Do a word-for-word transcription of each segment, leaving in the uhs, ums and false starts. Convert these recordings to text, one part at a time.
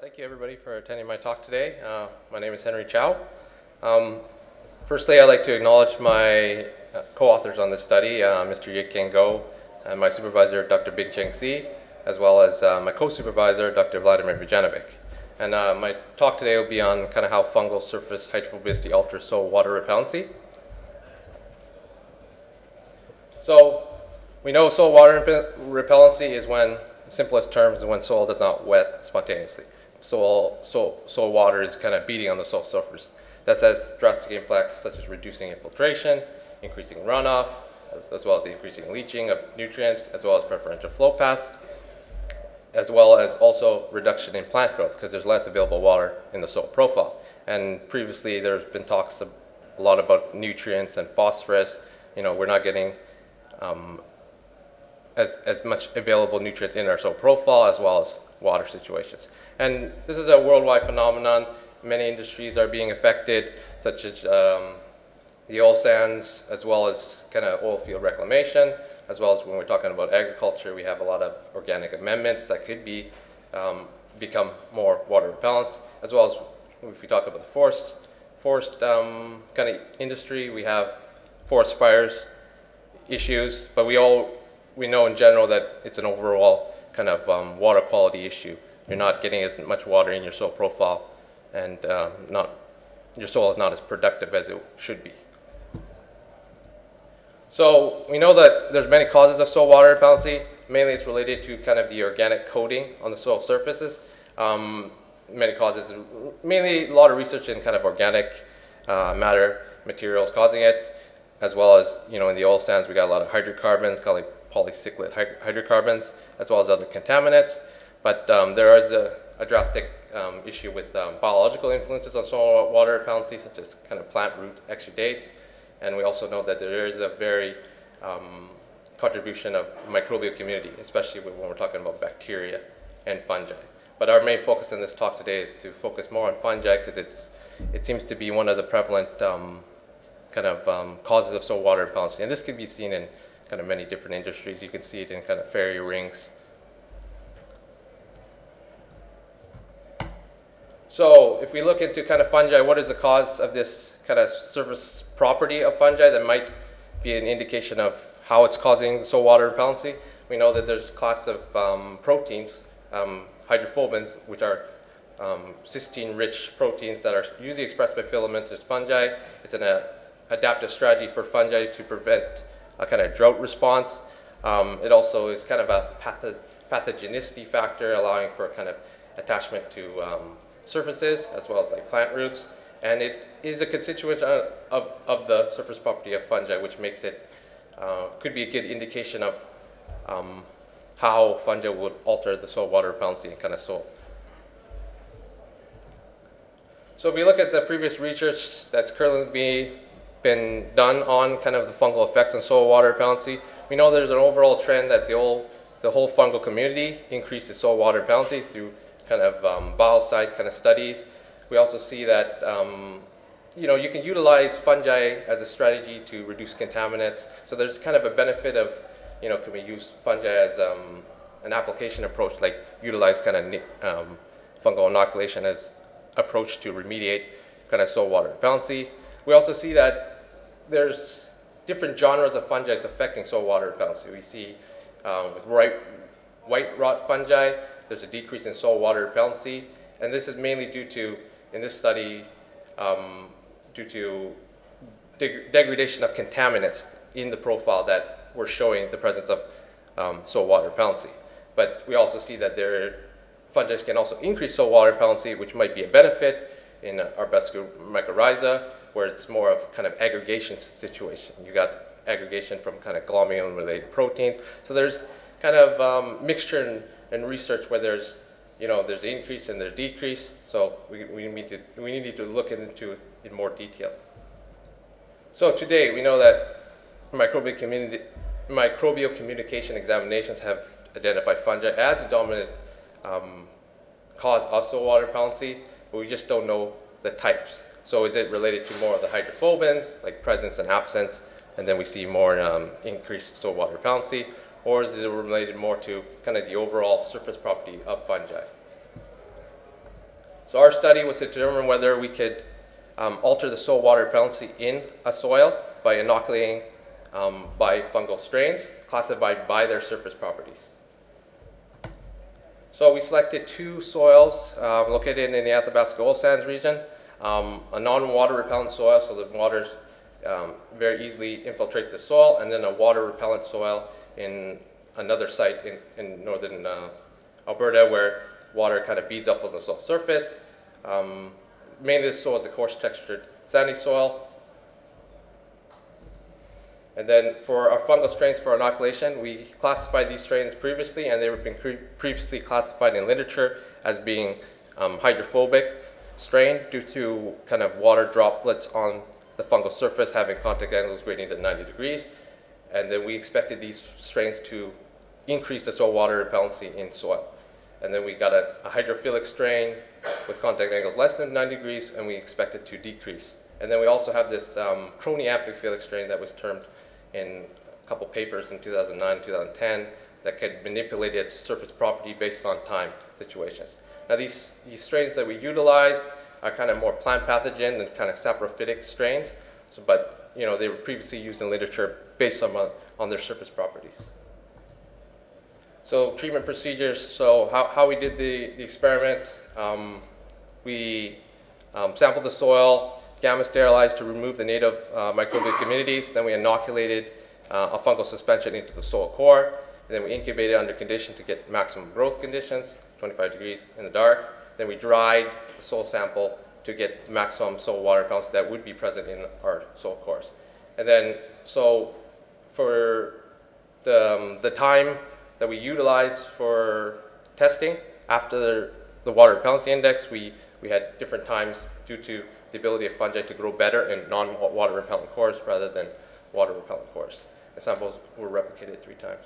thank you everybody for attending my talk today. Uh, my name is Henry Chow. Um, firstly, I'd like to acknowledge my uh, co-authors on this study, uh, Mister Yikian Go, and my supervisor, Doctor Bing-Cheng Si, as well as uh, my co-supervisor, Doctor Vladimir Vujanovic. And uh, my talk today will be on kind of how fungal surface hydrophobicity alters soil water repellency. So we know soil water repellency is when, in simplest terms, is when soil does not wet spontaneously. Soil, soil, soil water is kind of beating on the soil surface. That has drastic impacts such as reducing infiltration, increasing runoff, as, as well as the increasing leaching of nutrients, as well as preferential flow paths, as well as also reduction in plant growth because there's less available water in the soil profile. And previously there's been talks a lot about nutrients and phosphorus. You know, we're not getting um, as, as much available nutrients in our soil profile as well as water situations. And this is a worldwide phenomenon. Many industries are being affected, such as um, the oil sands, as well as kind of oil field reclamation, as well as when we're talking about agriculture, we have a lot of organic amendments that could be um, become more water repellent, as well as if we talk about the forest, forest um, kind of industry, we have forest fires issues, but we all we know in general that it's an overall kind of um, water quality issue. You're not getting as much water in your soil profile, and um, not your soil is not as productive as it should be. So we know that there's many causes of soil water repellency. Mainly it's related to kind of the organic coating on the soil surfaces. Um, many causes, mainly a lot of research in kind of organic uh, matter materials causing it, as well as, you know, in the oil sands we got a lot of hydrocarbons called polycyclic hydrocarbons, as well as other contaminants. But um, there is a, a drastic um, issue with um, biological influences on soil water repellency, such as kind of plant root exudates. And we also know that there is a very um, contribution of microbial community, especially when we're talking about bacteria and fungi. But our main focus in this talk today is to focus more on fungi because it's it seems to be one of the prevalent um, kind of um, causes of soil water repellency. And this can be seen in kind of many different industries. You can see it in kind of fairy rings. So if we look into kind of fungi, what is the cause of this kind of surface property of fungi that might be an indication of how it's causing soil water repellency? We know that there's a class of um, proteins, um, hydrophobins, which are um, cysteine-rich proteins that are usually expressed by filamentous fungi. It's an uh, adaptive strategy for fungi to prevent a kind of drought response. Um, it also is kind of a patho pathogenicity factor, allowing for kind of attachment to um, surfaces as well as like plant roots, and it is a constituent of, of, of the surface property of fungi, which makes it uh, could be a good indication of um, how fungi would alter the soil water repellency and kind of soil. So if we look at the previous research that's currently being been done on kind of the fungal effects on soil water repellency, we know there's an overall trend that the whole the whole fungal community increases soil water repellency through kind of um, biocide kind of studies. We also see that um, you know, you can utilize fungi as a strategy to reduce contaminants. So there's kind of a benefit of, you know, can we use fungi as um, an application approach, like utilize kind of um, fungal inoculation as approach to remediate kind of soil water repellency. We also see that there's different genres of fungi affecting soil water repellency. We see um, with white, white rot fungi, there's a decrease in soil water repellency, and this is mainly due to, in this study, um, due to deg degradation of contaminants in the profile that we're showing the presence of um, soil water repellency. But we also see that there fungi can also increase soil water repellency, which might be a benefit in Arbusca mycorrhiza, where it's more of kind of aggregation situation. You got aggregation from kind of glomalin-related proteins. So there's kind of um, mixture in, in research where there's, you know, there's an increase and there's a decrease. So we, we, need to, we need to look into it in more detail. So today we know that microbial, community, microbial communication examinations have identified fungi as a dominant um, cause of soil water repellency, but we just don't know the types. So is it related to more of the hydrophobins, like presence and absence, and then we see more um, increased soil water repellency, or is it related more to kind of the overall surface property of fungi? So our study was to determine whether we could um, alter the soil water repellency in a soil by inoculating um, by fungal strains classified by their surface properties. So we selected two soils um, located in the Athabasca oil sands region, um, a non-water repellent soil, so the water um, very easily infiltrates the soil, and then a water repellent soil in another site in, in northern uh, Alberta where water kind of beads up on the soil surface. Um, mainly this soil is a coarse textured sandy soil. And then for our fungal strains for inoculation, we classified these strains previously, and they were been previously classified in literature as being um, hydrophobic strain due to kind of water droplets on the fungal surface having contact angles greater than ninety degrees. And then we expected these strains to increase the soil water repellency in soil. And then we got a, a hydrophilic strain with contact angles less than ninety degrees, and we expected to decrease. And then we also have this um, crony amphiphilic strain that was termed in a couple papers in two thousand nine, two thousand ten that could manipulate its surface property based on time situations. Now these, these strains that we utilized are kind of more plant pathogen than kind of saprophytic strains, so, but you know, they were previously used in literature based on, on their surface properties. So treatment procedures, so how, how we did the, the experiment, um, we um, sampled the soil, gamma sterilized to remove the native uh, microbial communities, then we inoculated uh, a fungal suspension into the soil core, and then we incubated under conditions to get maximum growth conditions, twenty-five degrees in the dark. Then we dried the soil sample to get maximum soil water repellency that would be present in our soil cores. And then, so for the, um, the time that we utilized for testing after the water repellency index, we, we had different times due to the ability of fungi to grow better in non-water repellent cores rather than water repellent cores. The samples were replicated three times.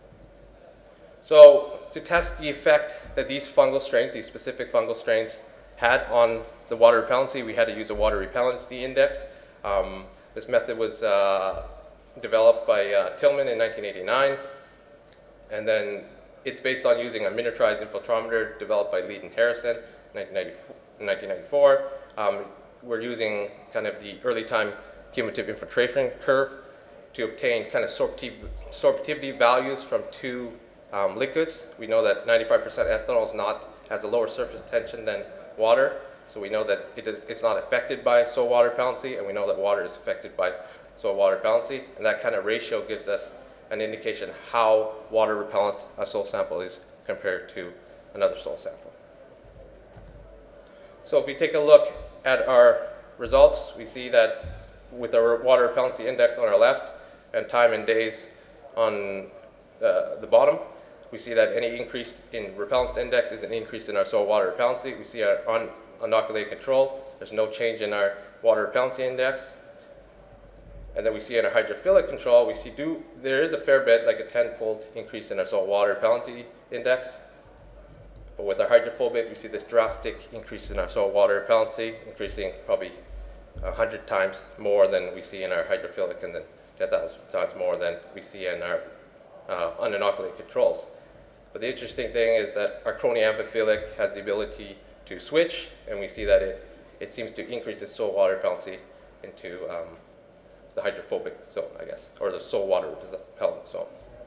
So to test the effect that these fungal strains, these specific fungal strains, had on the water repellency, we had to use a water repellency index. Um, this method was uh, developed by uh, Tillman in nineteen eighty-nine, and then it's based on using a miniaturized infiltrometer developed by Lead and Harrison in nineteen ninety-four. Um, we're using kind of the early time cumulative infiltration curve to obtain kind of sorptiv sorptivity values from two um, liquids. We know that ninety-five percent ethanol is not, has a lower surface tension than water, so we know that it is, it's not affected by soil water repellency, and we know that water is affected by soil water repellency, and that kind of ratio gives us an indication how water repellent a soil sample is compared to another soil sample. So if we take a look at our results, we see that with our water repellency index on our left and time and days on uh, the bottom, we see that any increase in repellence index is an increase in our soil water repellency. We see our uninoculated control, there's no change in our water repellency index. And then we see in our hydrophilic control, we see do, there is a fair bit, like a tenfold increase in our soil water repellency index. But with our hydrophobic, we see this drastic increase in our soil water repellency, increasing probably one hundred times more than we see in our hydrophilic, and then ten thousand times more than we see in our uh, uninoculated controls. But the interesting thing is that our crony amphiphilic has the ability to switch, and we see that it, it seems to increase its soil water repellency into um, the hydrophobic zone, I guess, or the soil water repellent zone.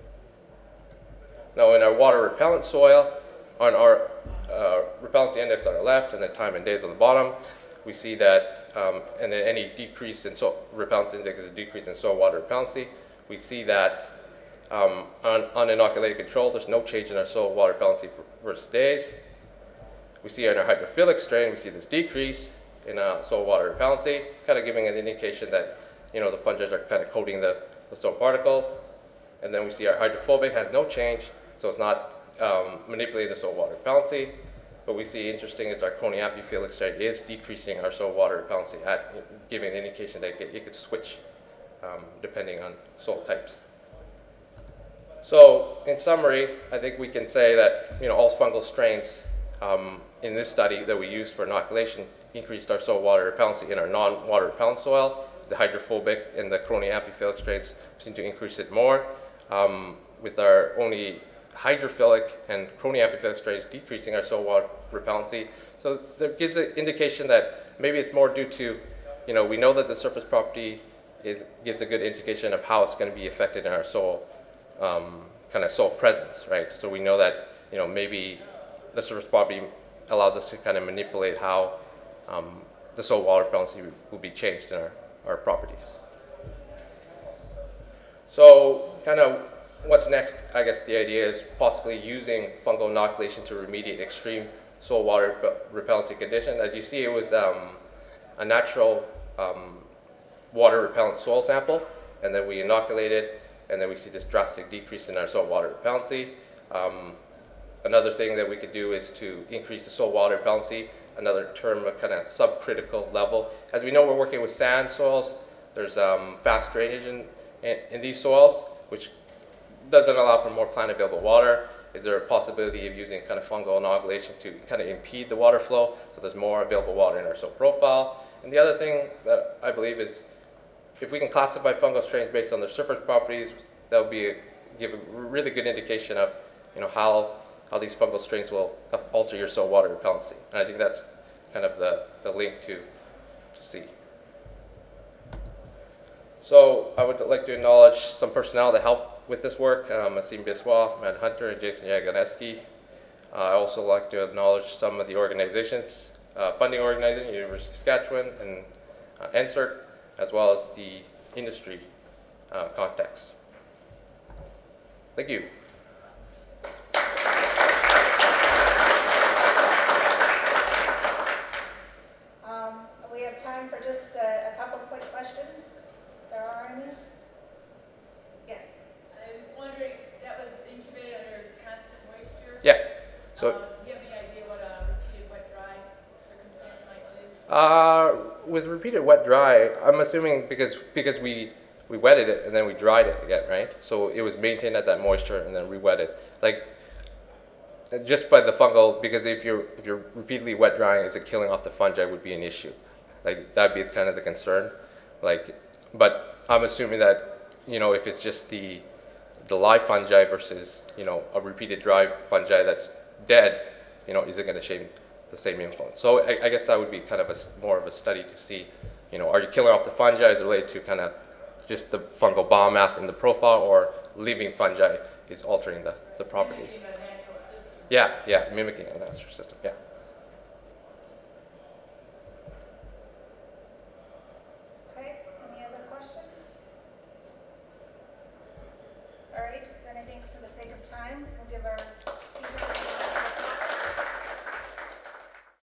Now in our water repellent soil, on our uh, repellency index on our left and then time and days on the bottom, we see that, um, and then any decrease in soil repellency index is a decrease in soil water repellency. We see that um, on uninoculated control, there's no change in our soil water repellency versus days. We see in our hydrophilic strain, we see this decrease in uh, soil water repellency, kind of giving an indication that, you know, the fungi are kind of coating the, the soil particles. And then we see our hydrophobic has no change, so it's not um, manipulating the soil water repellency. But we see interesting is our crony amphiphilic strain is decreasing our soil water repellency, at, giving an indication that it could, it could switch um, depending on soil types. So in summary, I think we can say that, you know, all fungal strains um, in this study that we used for inoculation increased our soil water repellency in our non-water repellent soil. The hydrophobic and the crony amphiphilic strains seem to increase it more. Um, with our only hydrophilic and crony amphiphilic strains decreasing our soil water repellency, So that gives an indication that maybe it's more due to, you know, we know that the surface property is gives a good indication of how it's going to be affected in our soil, um, kind of soil presence, right? So we know that, you know, maybe the surface property allows us to kind of manipulate how um, the soil water repellency will be changed in our, our properties. So kind of what's next, I guess the idea is possibly using fungal inoculation to remediate extreme soil water repellency conditions. As you see, it was um, a natural um, water repellent soil sample, and then we inoculated, and then we see this drastic decrease in our soil water repellency. Um, another thing that we could do is to increase the soil water repellency, another term of kind of subcritical level. As we know, we're working with sand soils. There's um, fast drainage in, in, in these soils, which doesn't allow for more plant available water. Is there a possibility of using kind of fungal inoculation to kind of impede the water flow so there's more available water in our soil profile? And the other thing that I believe is if we can classify fungal strains based on their surface properties, that will be a, give a really good indication of, you know, how how these fungal strains will alter your soil water repellency. And I think that's kind of the, the link to, to see. So I would like to acknowledge some personnel that help with this work, um, Asim Biswa, Matt Hunter, and Jason Yagoneski. Uh, I also like to acknowledge some of the organizations, uh, funding organization, University of Saskatchewan, and uh, N S E R T, as well as the industry uh, contacts. Thank you. Um, we have time for just a, a couple quick questions, if there are any. Yes. I was wondering, that was incubated under constant moisture? Yeah. So. Uh, do you have any idea what a repeated wet-dry circumstance might do? Uh, with repeated wet-dry, I'm assuming because because we we wetted it and then we dried it again, right? So it was maintained at that moisture and then re-wetted. Like just by the fungal, because if you're if you're repeatedly wet drying, is it killing off the fungi would be an issue. Like that'd be kind of the concern. Like, but I'm assuming that, you know, if it's just the the live fungi versus, you know, a repeated dry fungi that's dead, you know, is it going to shape the same influence? So I, I guess that would be kind of a more of a study to see, you know, are you killing off the fungi? Is it related to kind of just the fungal biomass in the profile, or living fungi is altering the, the properties? Mimicking a natural system. Yeah, yeah, mimicking a natural system, yeah.